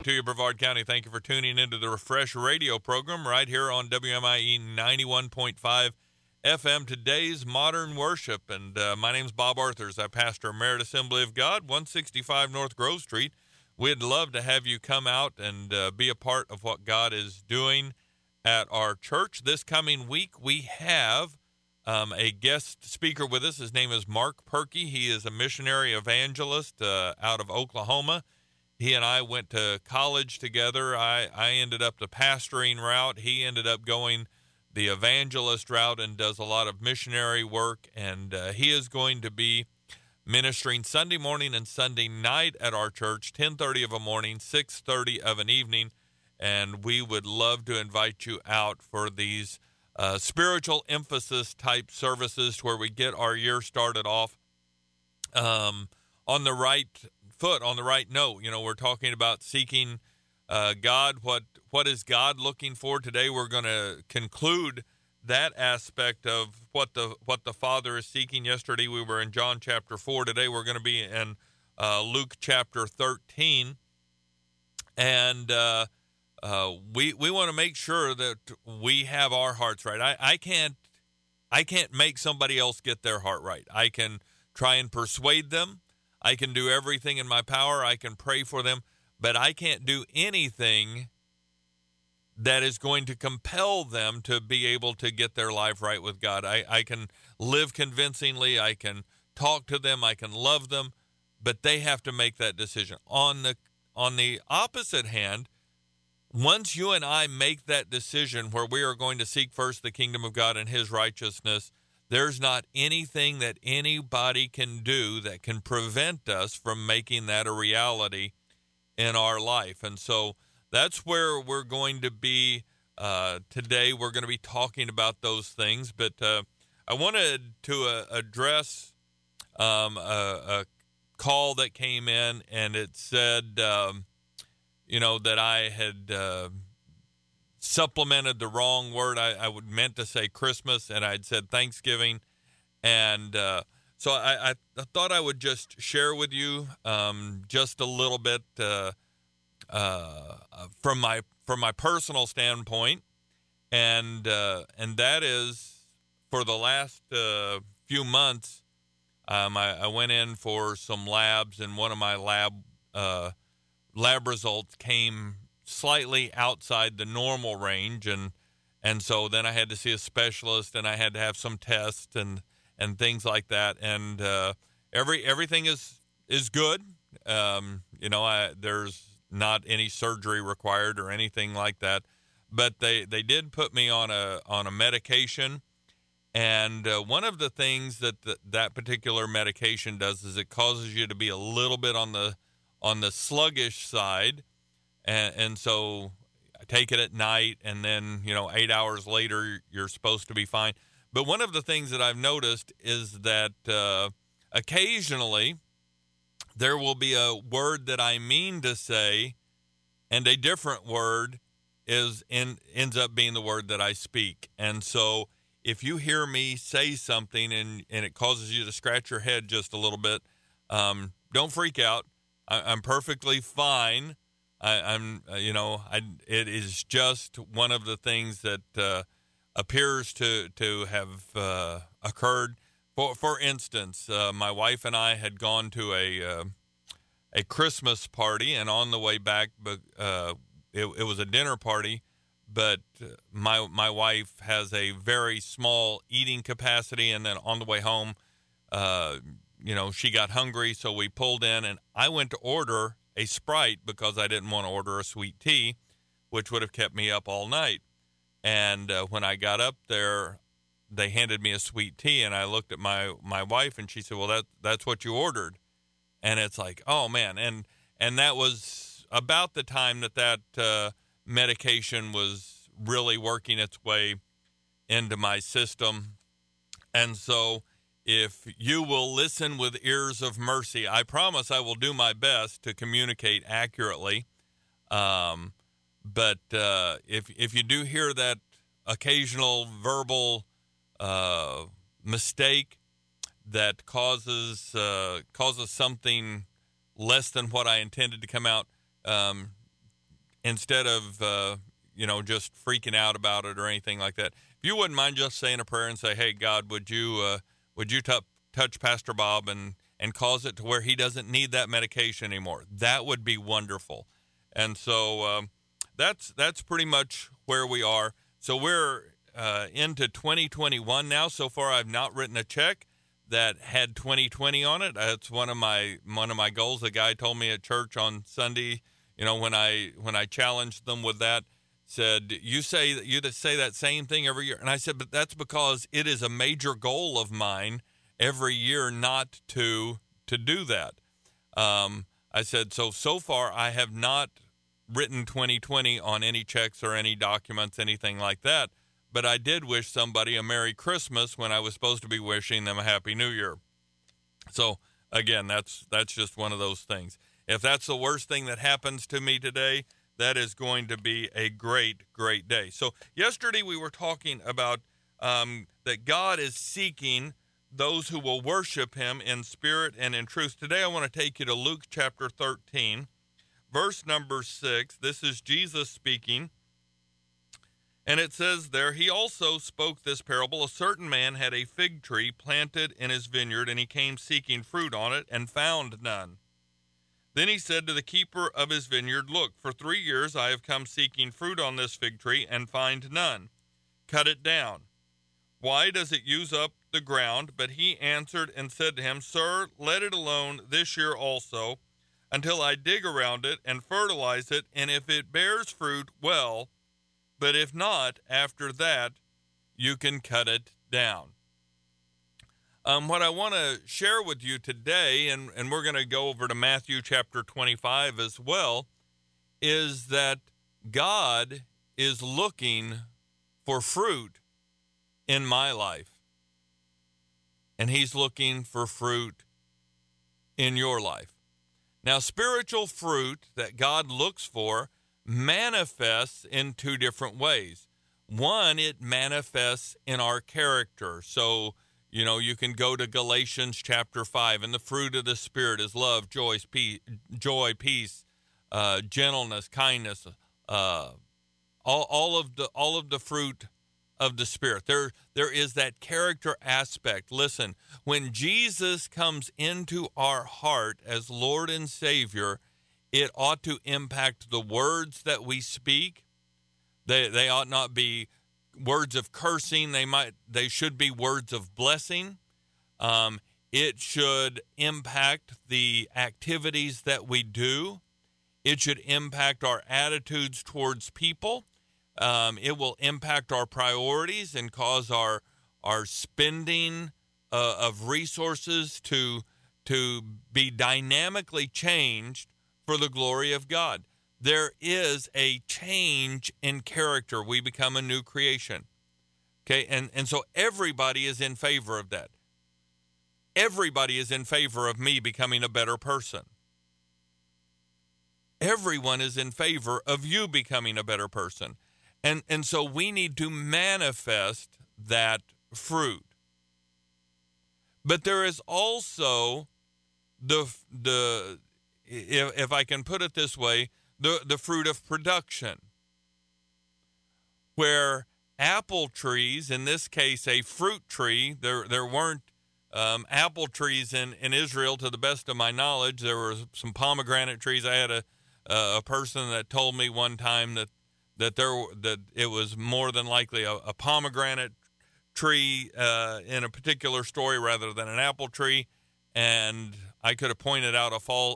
To you, Brevard County. Thank you for tuning into the Refresh Radio program right here on WMIE 91.5 FM. Today's Modern Worship, and my name's Bob Arthurs. I pastor Merit Assembly of God, 165 North Grove Street. We'd love to have you come out and be a part of what God is doing at our church. This coming week, we have a guest speaker with us. His name is Mark Perky. He is a missionary evangelist out of Oklahoma. He and I went to college together. I ended up the pastoring route. He ended up going the evangelist route and does a lot of missionary work. And he is going to be ministering Sunday morning and Sunday night at our church, 10:30 of a morning, 6:30 of an evening. And we would love to invite you out for these spiritual emphasis type services where we get our year started off on the right foot, on the right note. You know, we're talking about seeking God. What is God looking for today? We're going to conclude that aspect of what the Father is seeking. Yesterday we were in John chapter 4. Today we're going to be in Luke chapter 13, and we want to make sure that we have our hearts right. I can't make somebody else get their heart right. I can try and persuade them. I can do everything in my power. I can pray for them, but I can't do anything that is going to compel them to be able to get their life right with God. I can live convincingly. I can talk to them. I can love them, but they have to make that decision. On the opposite hand, once you and I make that decision where we are going to seek first the kingdom of God and his righteousness, there's not anything that anybody can do that can prevent us from making that a reality in our life. And so that's where we're going to be today. We're going to be talking about those things. But I wanted to address a call that came in, and it said, that I had supplemented the wrong word. I would meant to say Christmas, and I'd said Thanksgiving. And so I thought I would just share with you just a little bit from my personal standpoint, and that is for the last few months, I went in for some labs, and one of my lab results came slightly outside the normal range, and so then I had to see a specialist, and I had to have some tests and things like that, and everything is good. There's not any surgery required or anything like that, but they did put me on a medication, and one of the things that particular medication does is it causes you to be a little bit on the sluggish side, and so I take it at night, and then 8 hours later you're supposed to be fine. But one of the things that I've noticed is that occasionally there will be a word that I mean to say, and a different word ends up being the word that I speak. And so if you hear me say something and it causes you to scratch your head just a little bit, don't freak out. I'm perfectly fine. It is just one of the things that appears to have occurred. For instance, my wife and I had gone to a Christmas party, and on the way back, it was a dinner party. But my wife has a very small eating capacity, and then on the way home, she got hungry, so we pulled in, and I went to order a Sprite because I didn't want to order a sweet tea, which would have kept me up all night. And when I got up there, they handed me a sweet tea, and I looked at my wife, and she said, "Well, that's what you ordered." And it's like, oh man, and that was about the time that medication was really working its way into my system. And so if you will listen with ears of mercy, I promise I will do my best to communicate accurately. But if you do hear that occasional verbal mistake that causes something less than what I intended to come out, instead of just freaking out about it or anything like that. If you wouldn't mind just saying a prayer and say, "Hey God, would you touch Pastor Bob and cause it to where he doesn't need that medication anymore?" That would be wonderful. And so that's pretty much where we are. So we're into 2021 now. So far, I've not written a check that had 2020 on it. That's one of my goals. The guy told me at church on Sunday, when I challenged them with that, said, you say that same thing every year. And I said, but that's because it is a major goal of mine every year not to do that. I said, so far I have not written 2020 on any checks or any documents, anything like that. But I did wish somebody a Merry Christmas when I was supposed to be wishing them a Happy New Year. So again, that's just one of those things. If that's the worst thing that happens to me today, that is going to be a great, great day. So yesterday we were talking about that God is seeking those who will worship him in spirit and in truth. Today I want to take you to Luke chapter 13, verse number 6. This is Jesus speaking. And it says there, he also spoke this parable. A certain man had a fig tree planted in his vineyard, and he came seeking fruit on it and found none. Then he said to the keeper of his vineyard, "Look, for 3 years I have come seeking fruit on this fig tree and find none. Cut it down. Why does it use up the ground?" But he answered and said to him, "Sir, let it alone this year also, until I dig around it and fertilize it, and if it bears fruit, well, but if not, after that, you can cut it down." What I want to share with you today, and we're going to go over to Matthew chapter 25 as well, is that God is looking for fruit in my life. And he's looking for fruit in your life. Now, spiritual fruit that God looks for manifests in two different ways. One, it manifests in our character. So, you can go to Galatians chapter 5, and the fruit of the Spirit is love, joy, peace, gentleness, kindness, all of the fruit of the Spirit. There is that character aspect. Listen, when Jesus comes into our heart as Lord and Savior, it ought to impact the words that we speak. They ought not be words of cursing. They should be words of blessing. It should impact the activities that we do. It should impact our attitudes towards people. It will impact our priorities and cause our spending of resources to be dynamically changed for the glory of God. There is a change in character. We become a new creation. Okay, and so everybody is in favor of that. Everybody is in favor of me becoming a better person. Everyone is in favor of you becoming a better person. And so we need to manifest that fruit. But there is also the if I can put it this way, the fruit of production, where apple trees, in this case a fruit tree, there weren't apple trees in Israel to the best of my knowledge. There were some pomegranate trees. I had a person that told me one time that it was more than likely a pomegranate tree in a particular story rather than an apple tree, and I could have pointed out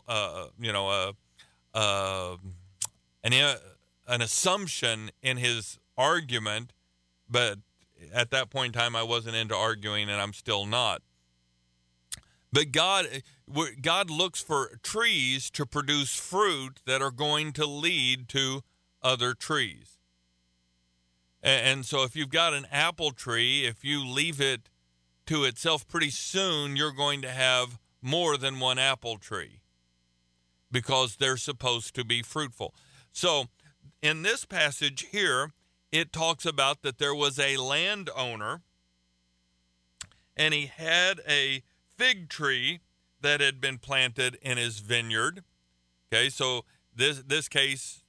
an assumption in his argument, but at that point in time I wasn't into arguing, and I'm still not. But God looks for trees to produce fruit that are going to lead to other trees. And so if you've got an apple tree, if you leave it to itself, pretty soon you're going to have more than one apple tree because they're supposed to be fruitful. So in this passage here, it talks about that there was a landowner and he had a fig tree that had been planted in his vineyard. Okay, so this case,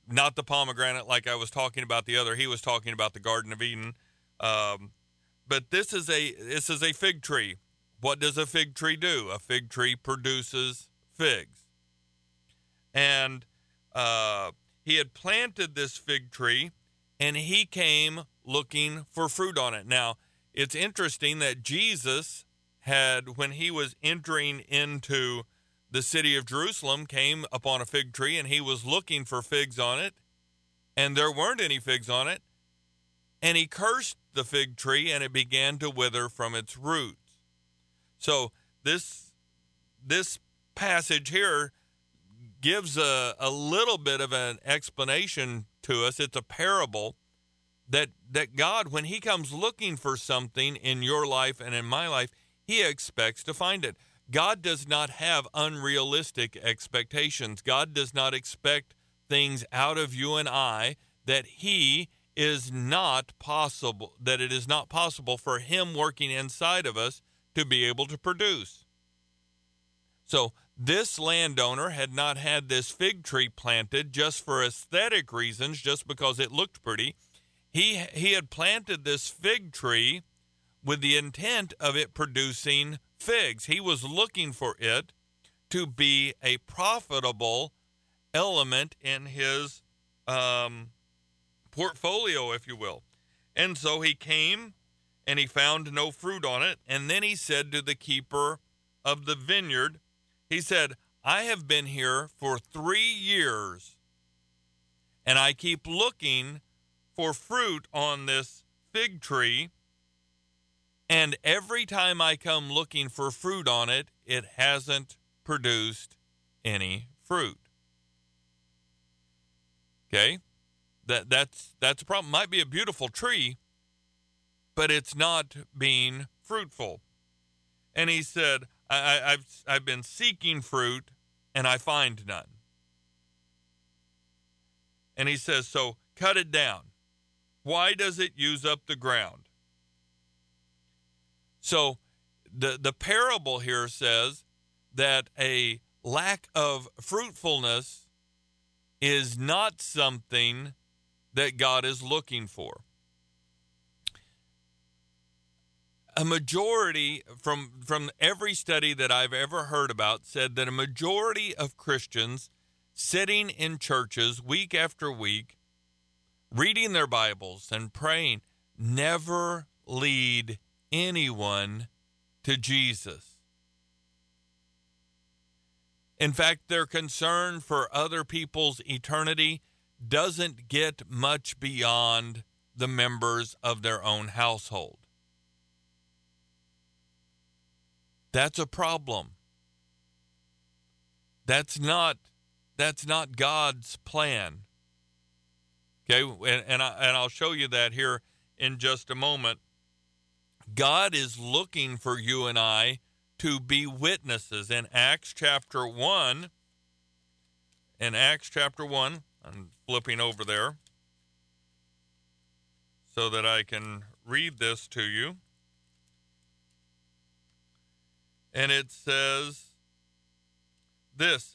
not the pomegranate like I was talking about the other. He was talking about the Garden of Eden. But this is a fig tree. What does a fig tree do? A fig tree produces figs. And he had planted this fig tree, and he came looking for fruit on it. Now, it's interesting that Jesus had, when he was entering into the city of Jerusalem, came upon a fig tree, and he was looking for figs on it, and there weren't any figs on it. And he cursed the fig tree, and it began to wither from its roots. So this passage here gives a little bit of an explanation to us. It's a parable that God, when he comes looking for something in your life and in my life, he expects to find it. God does not have unrealistic expectations. God does not expect things out of you and I that it is not possible for him working inside of us to be able to produce. So this landowner had not had this fig tree planted just for aesthetic reasons, just because it looked pretty. He had planted this fig tree with the intent of it producing figs. He was looking for it to be a profitable element in his portfolio, if you will. And so he came and he found no fruit on it. And then he said to the keeper of the vineyard, he said, I have been here for 3 years, and I keep looking for fruit on this fig tree, and every time I come looking for fruit on it, it hasn't produced any fruit. Okay? That's a problem. Might be a beautiful tree, but it's not being fruitful. And he said, I've been seeking fruit, and I find none. And he says, so cut it down. Why does it use up the ground? So the parable here says that a lack of fruitfulness is not something that God is looking for. A majority, from every study that I've ever heard about, said that a majority of Christians sitting in churches week after week, reading their Bibles and praying, never lead anyone to Jesus. In fact, their concern for other people's eternity doesn't get much beyond the members of their own household. That's a problem. That's not God's plan. Okay, and I'll show you that here in just a moment. God is looking for you and I to be witnesses. In Acts chapter 1, I'm flipping over there so that I can read this to you. And it says this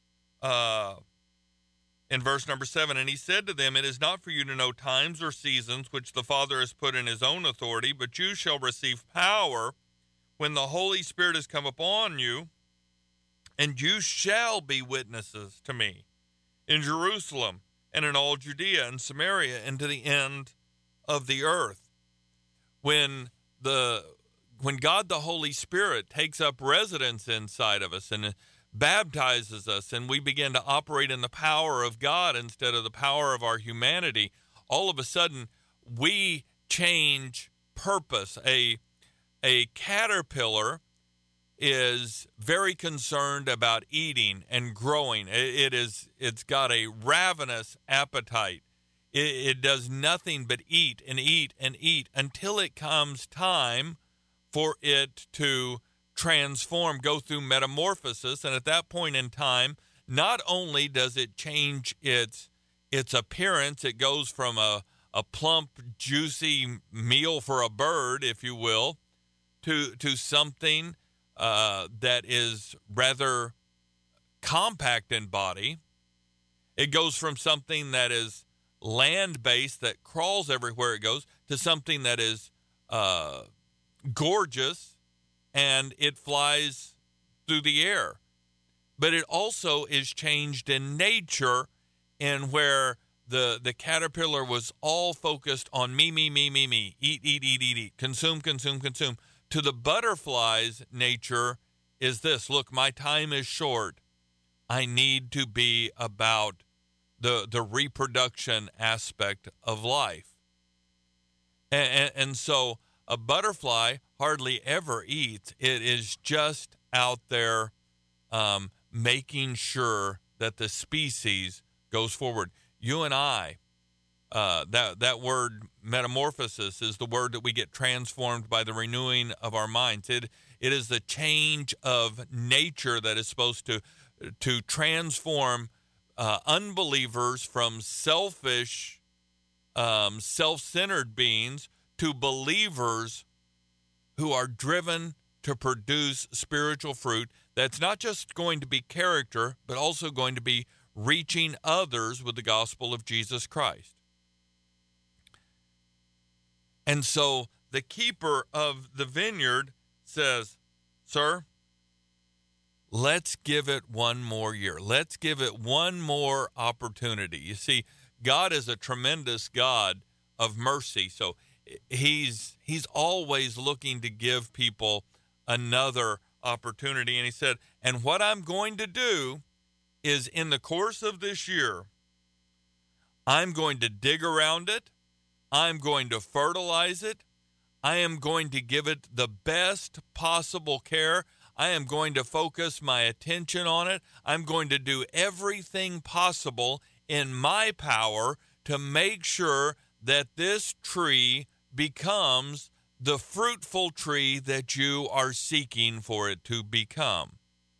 in verse number 7, and he said to them, it is not for you to know times or seasons which the Father has put in his own authority, but you shall receive power when the Holy Spirit has come upon you, and you shall be witnesses to me in Jerusalem and in all Judea and Samaria and to the end of the earth. When God the Holy Spirit takes up residence inside of us and baptizes us, and we begin to operate in the power of God instead of the power of our humanity, all of a sudden we change purpose. A caterpillar is very concerned about eating and growing. It's got a ravenous appetite. It does nothing but eat and eat and eat until it comes time for it to transform, go through metamorphosis. And at that point in time, not only does it change its appearance, it goes from a plump, juicy meal for a bird, if you will, to something that is rather compact in body. It goes from something that is land-based, that crawls everywhere it goes, to something that is gorgeous, and it flies through the air. But it also is changed in nature, in where the caterpillar was all focused on me, eat, consume, to the butterfly's nature is this: look, my time is short. I need to be about the reproduction aspect of life. And so a butterfly hardly ever eats. It is just out there making sure that the species goes forward. You and I, that word metamorphosis is the word that we get transformed by the renewing of our minds. It is the change of nature that is supposed to transform unbelievers from selfish, self-centered beings to believers who are driven to produce spiritual fruit that's not just going to be character, but also going to be reaching others with the gospel of Jesus Christ. And so the keeper of the vineyard says, sir, let's give it one more year. Let's give it one more opportunity. You see, God is a tremendous God of mercy. So he's always looking to give people another opportunity. And he said, and what I'm going to do is, in the course of this year, I'm going to dig around it. I'm going to fertilize it. I am going to give it the best possible care. I am going to focus my attention on it. I'm going to do everything possible in my power to make sure that this tree becomes the fruitful tree that you are seeking for it to become.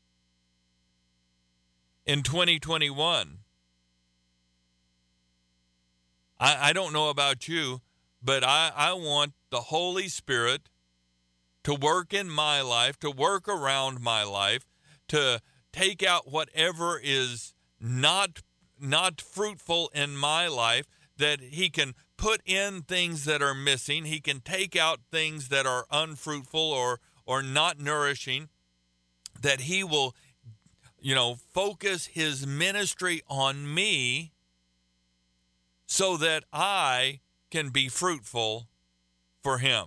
In 2021, I don't know about you, but I want the Holy Spirit to work in my life, to work around my life, to take out whatever is not fruitful in my life, that he can put in things that are missing. He can take out things that are unfruitful or not nourishing, that he will, focus his ministry on me so that I can be fruitful for him.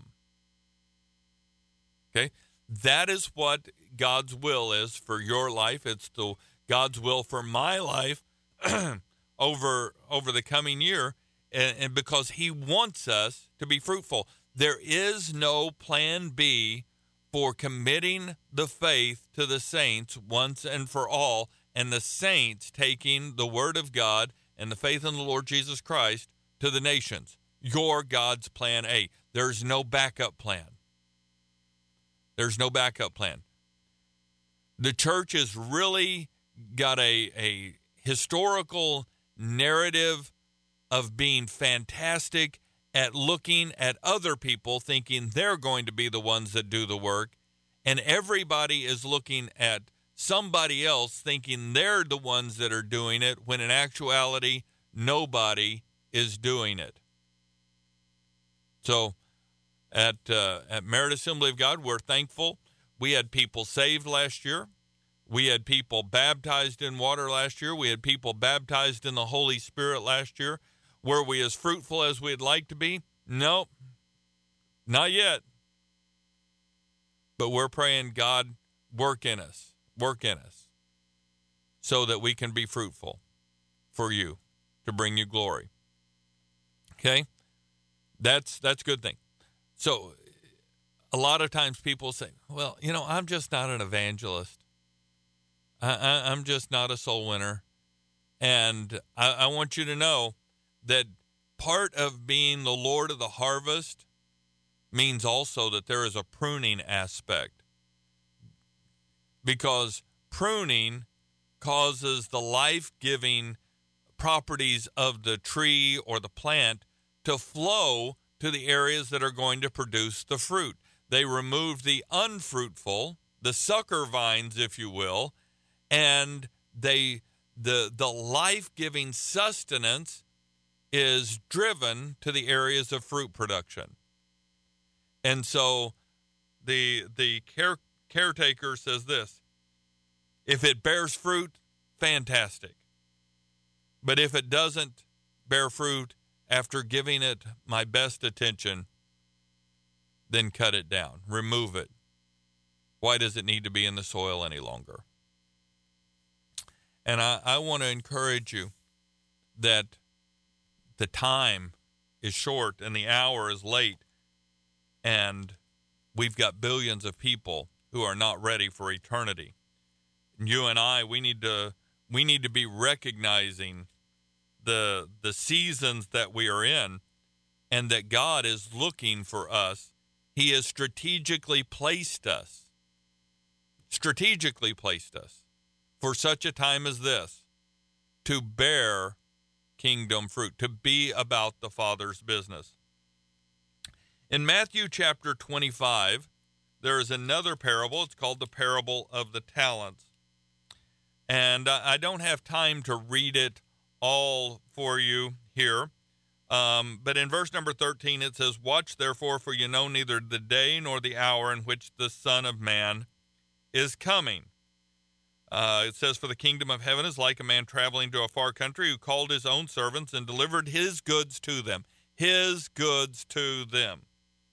Okay? That is what God's will is for your life. It's God's will for my life over the coming year, and because he wants us to be fruitful. There is no plan B for committing the faith to the saints once and for all, and the saints taking the word of God and the faith in the Lord Jesus Christ to the nations. You're God's plan A. There's no backup plan. There's no backup plan. The church has really got a historical narrative of being fantastic at looking at other people, thinking they're going to be the ones that do the work, and everybody is looking at somebody else thinking they're the ones that are doing it, when in actuality, nobody is doing it. So at Merit Assembly of God, we're thankful. We had people saved last year. We had people baptized in water last year. We had people baptized in the Holy Spirit last year. Were we as fruitful as we'd like to be? No, not yet. But we're praying, God, work in us, so that we can be fruitful for you, to bring you glory. Okay? That's a good thing. So a lot of times people say, well, I'm just not an evangelist. I'm just not a soul winner. And I want you to know that part of being the Lord of the harvest means also that there is a pruning aspect, because pruning causes the life-giving properties of the tree or the plant to flow to the areas that are going to produce the fruit. They remove the unfruitful, the sucker vines, if you will, and they the life-giving sustenance is driven to the areas of fruit production. And so the caretaker says this: if it bears fruit, fantastic. But if it doesn't bear fruit after giving it my best attention, then cut it down, remove it. Why does it need to be in the soil any longer? And I want to encourage you that the time is short and the hour is late, and we've got billions of people who are not ready for eternity. And you and I, we need to be recognizing the seasons that we are in, and that God is looking for us. He has strategically placed us for such a time as this, to bear kingdom fruit, to be about the Father's business. In Matthew chapter 25, there is another parable. It's called the parable of the talents. And I don't have time to read it all for you here. But in verse number 13, it says, "Watch therefore, for you know neither the day nor the hour in which the Son of Man is coming." It says, "For the kingdom of heaven is like a man traveling to a far country, who called his own servants and delivered his goods to them." His goods to them.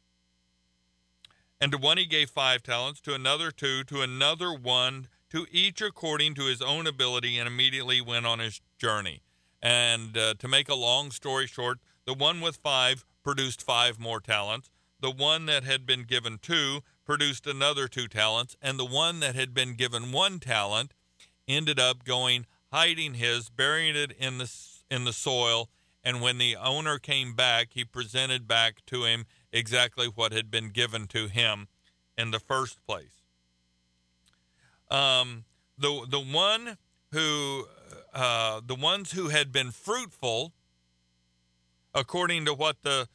"And to one he gave 5 talents, to another 2, to another 1, to each according to his own ability, and immediately went on his journey." And to make a long story short, the one with 5 produced 5 more talents. The one that had been given 2 produced another 2 talents. And the one that had been given 1 talent ended up going, hiding his, burying it in the soil. And when the owner came back, he presented back to him exactly what had been given to him in the first place. The ones who had been fruitful, according to what the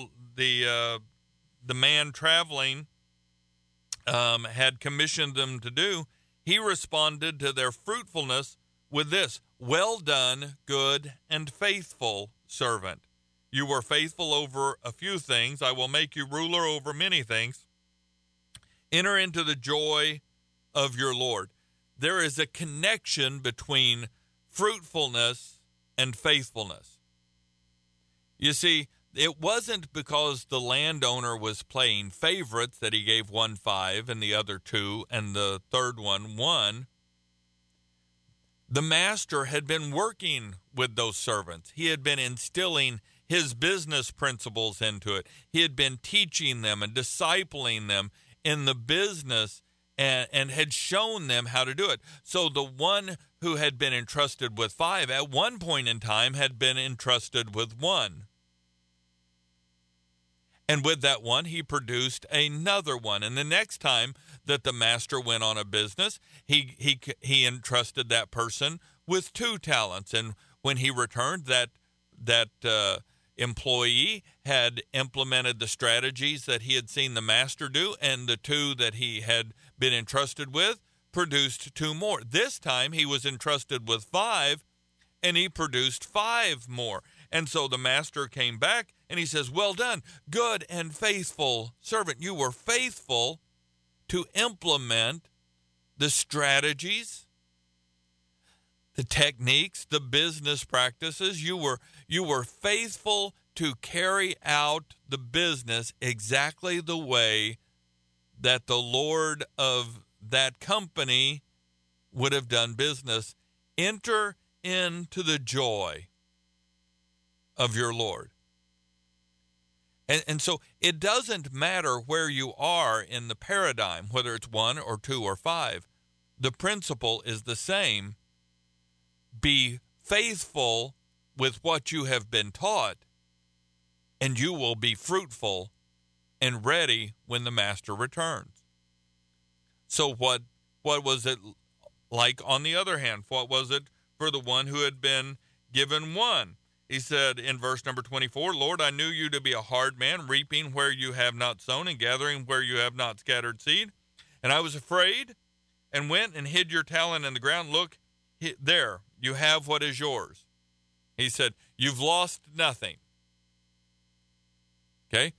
man traveling had commissioned them to do, he responded to their fruitfulness with this: "Well done, good and faithful servant. You were faithful over a few things. I will make you ruler over many things. Enter into the joy of your Lord." There is a connection between fruitfulness and faithfulness. You see, it wasn't because the landowner was playing favorites that he gave one 5 and the other 2 and the third one 1. The master had been working with those servants. He had been instilling his business principles into it. He had been teaching them and discipling them in the business, and had shown them how to do it. So the one who had been entrusted with 5 at one point in time had been entrusted with 1. And with that 1, he produced another 1. And the next time that the master went on a business, he entrusted that person with 2 talents. And when he returned, that employee had implemented the strategies that he had seen the master do, and the 2 that he had been entrusted with produced 2 more. This time he was entrusted with 5, and he produced 5 more. And so the master came back and he says, "Well done, good and faithful servant. You were faithful to implement the strategies, the techniques, the business practices. You were faithful to carry out the business exactly the way that the Lord of that company would have done business. Enter into the joy of your Lord." And so it doesn't matter where you are in the paradigm, whether it's 1 or 2 or 5. The principle is the same. Be faithful with what you have been taught, and you will be fruitful and ready when the master returns. So what was it like on the other hand? What was it for the one who had been given 1? He said in verse number 24, "Lord, I knew you to be a hard man, reaping where you have not sown and gathering where you have not scattered seed. And I was afraid and went and hid your talent in the ground. Look, there, you have what is yours. He said, you've lost nothing. Okay?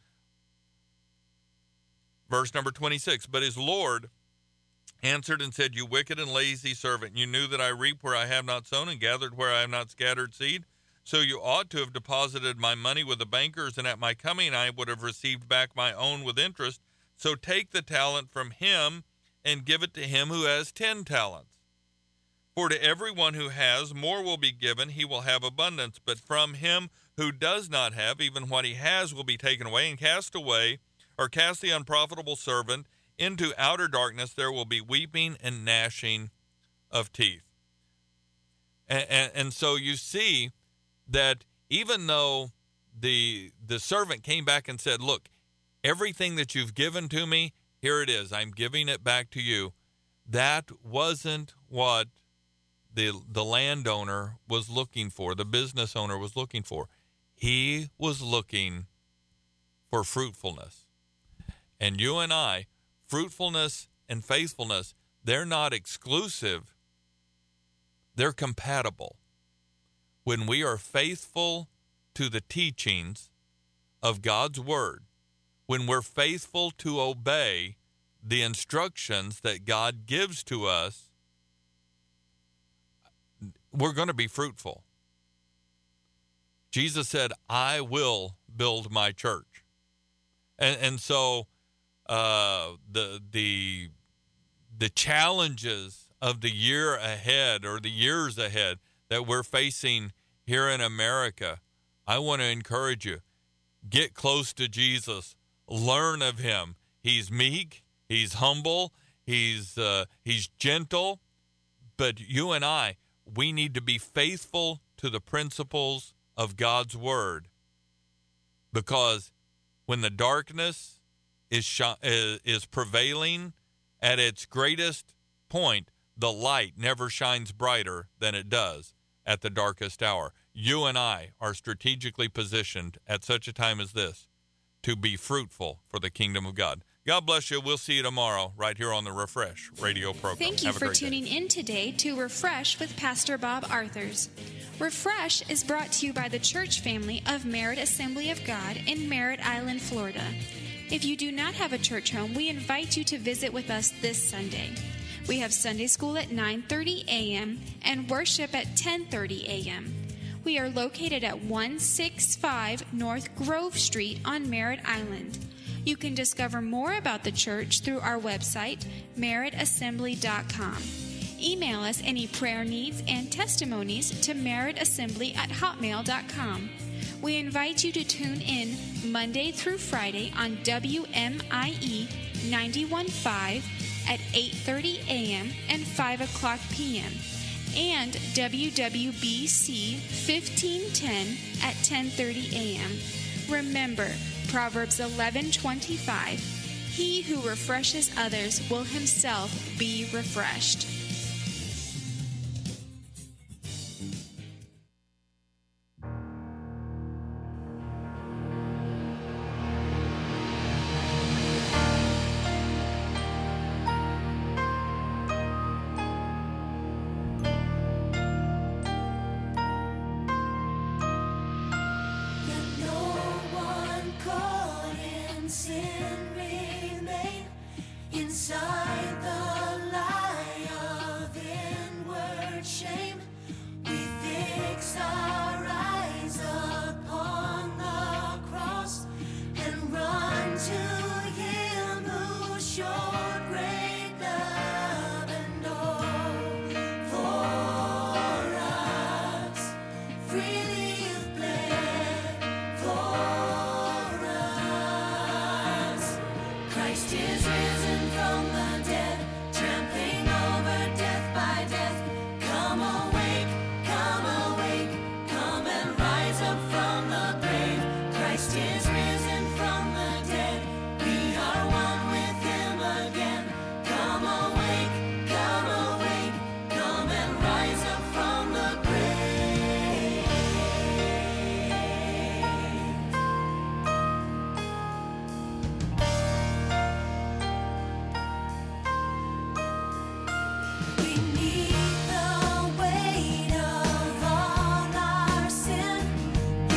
Verse number 26, but his Lord answered and said, you wicked and lazy servant, you knew that I reap where I have not sown and gathered where I have not scattered seed. So you ought to have deposited my money with the bankers, and at my coming I would have received back my own with interest. So take the talent from him and give it to him who has 10 talents. For to everyone who has, more will be given, he will have abundance. But from him who does not have, even what he has will be taken away. And cast the unprofitable servant into outer darkness. There will be weeping and gnashing of teeth. And so you see that even though the servant came back and said, look, everything that you've given to me, here it is. I'm giving it back to you. That wasn't what the landowner was looking for, the business owner was looking for. He was looking for fruitfulness. And you and I, fruitfulness and faithfulness, they're not exclusive. They're compatible. When we are faithful to the teachings of God's word, when we're faithful to obey the instructions that God gives to us, we're going to be fruitful. Jesus said, I will build my church. And so the challenges of the year ahead or the years ahead that we're facing here in America, I want to encourage you, get close to Jesus, learn of him. He's meek, he's humble, he's gentle, but you and I, we need to be faithful to the principles of God's word, because when the darkness is prevailing at its greatest point, the light never shines brighter than it does at the darkest hour. You and I are strategically positioned at such a time as this to be fruitful for the kingdom of God. God bless you. We'll see you tomorrow right here on the Refresh radio program. Thank you for tuning in today to Refresh with Pastor Bob Arthurs. Refresh is brought to you by the church family of Merritt Assembly of God in Merritt Island, Florida. If you do not have a church home, we invite you to visit with us this Sunday. We have Sunday school at 9:30 a.m. and worship at 10:30 a.m. We are located at 165 North Grove Street on Merritt Island. You can discover more about the church through our website, merrittassembly.com. Email us any prayer needs and testimonies to merrittassembly@hotmail.com. We invite you to tune in Monday through Friday on WMIE 91.5 at 8:30 a.m. and 5 o'clock p.m. and WWBC 1510 at 10:30 a.m. Remember, Proverbs 11:25, he who refreshes others will himself be refreshed. Sin remain inside the